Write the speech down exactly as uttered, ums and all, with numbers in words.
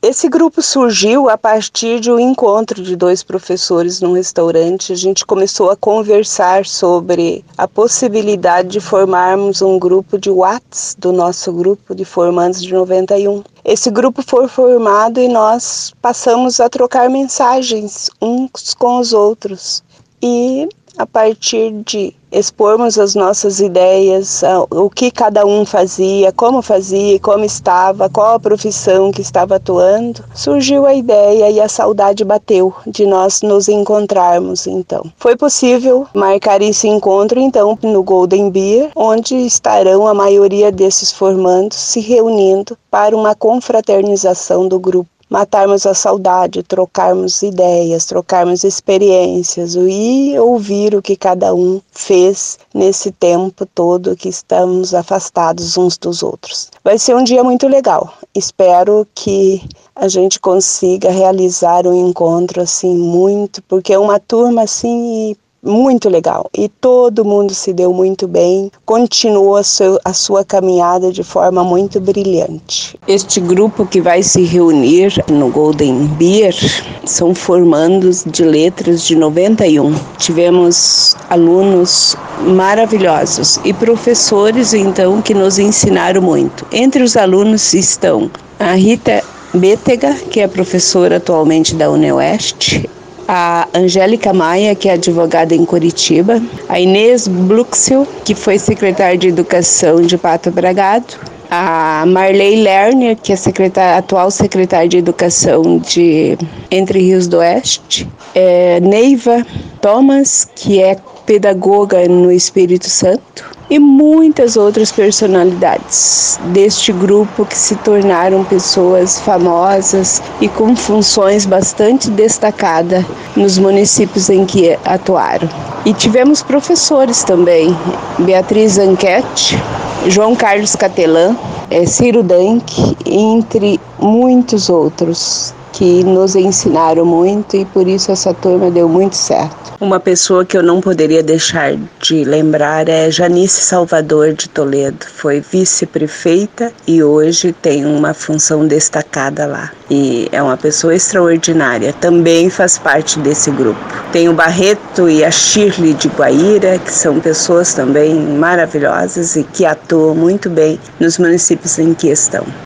Esse grupo surgiu a partir de um encontro de dois professores num restaurante. A gente começou a conversar sobre a possibilidade de formarmos um grupo de WhatsApp do nosso grupo de formandos de noventa e um. Esse grupo foi formado e nós passamos a trocar mensagens uns com os outros. E a partir de expormos as nossas ideias, o que cada um fazia, como fazia, como estava, qual a profissão que estava atuando, surgiu a ideia e a saudade bateu de nós nos encontrarmos, então. Foi possível marcar esse encontro, então, no Golden Beer, onde estarão a maioria desses formandos se reunindo para uma confraternização do grupo. Matarmos a saudade, trocarmos ideias, trocarmos experiências e ouvir o que cada um fez nesse tempo todo que estamos afastados uns dos outros. Vai ser um dia muito legal. Espero que a gente consiga realizar um encontro assim muito, porque é uma turma assim muito legal e todo mundo se deu muito bem, continuou a, seu, a sua caminhada de forma muito brilhante. Este grupo que vai se reunir no Golden Beer são formandos de letras de noventa e um. Tivemos alunos maravilhosos e professores então que nos ensinaram muito. Entre os alunos estão a Rita Bétega, que é professora atualmente da UniOeste, a Angélica Maia, que é advogada em Curitiba, a Inês Bluxel, que foi secretária de Educação de Pato Bragado, a Marley Lerner, que é secretária, atual secretária de Educação de Entre Rios do Oeste, é, Neiva Thomas, que é pedagoga no Espírito Santo, e muitas outras personalidades deste grupo que se tornaram pessoas famosas e com funções bastante destacadas nos municípios em que atuaram. E tivemos professores também, Beatriz Anquete, João Carlos Catelã, Ciro Danck, entre muitos outros que nos ensinaram muito e por isso essa turma deu muito certo. Uma pessoa que eu não poderia deixar de lembrar é Janice Salvador de Toledo. Foi vice-prefeita e hoje tem uma função destacada lá. E é uma pessoa extraordinária, também faz parte desse grupo. Tem o Barreto e a Shirley de Guaíra, que são pessoas também maravilhosas e que atuam muito bem nos municípios em que estão.